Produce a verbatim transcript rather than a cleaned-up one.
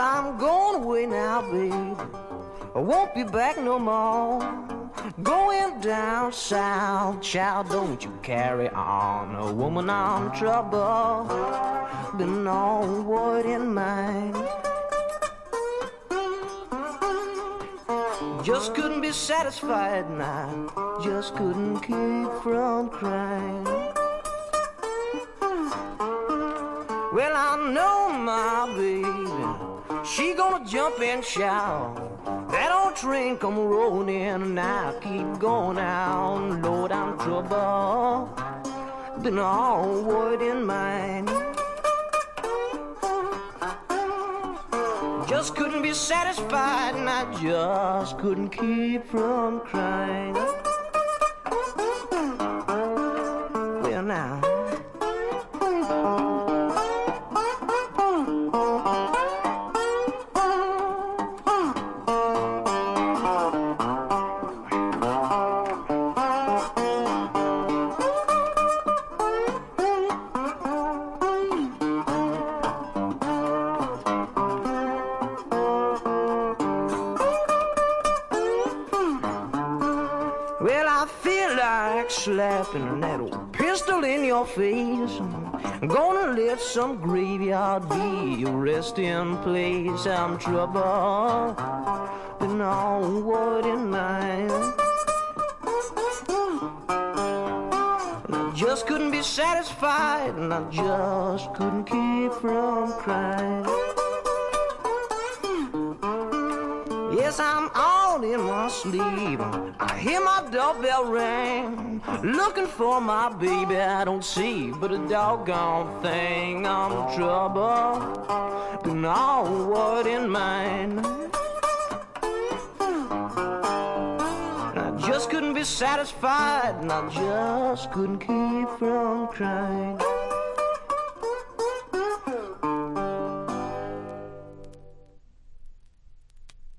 I'm going away now, baby. I won't be back no more. Going down south, child, don't you carry on. A woman, I'm trouble. Been on word in mind. Just couldn't be satisfied now. Just couldn't keep from crying. Well, I know my baby, she gonna jump and shout. That old train come rolling in and I keep going out. Lord, I'm trouble. Been all word in mind. Just couldn't be satisfied and I just couldn't keep from crying. Well, now slapping that old pistol in your face. I'm gonna let some graveyard be your resting place. I'm trouble, been on word in mind. And I just couldn't be satisfied, and I just couldn't keep from crying. Yes, I'm all in my sleep. I hear my doorbell ring, looking for my baby. I don't see but a doggone thing. I'm in trouble, been all word in mind. And I just couldn't be satisfied, and I just couldn't keep from crying.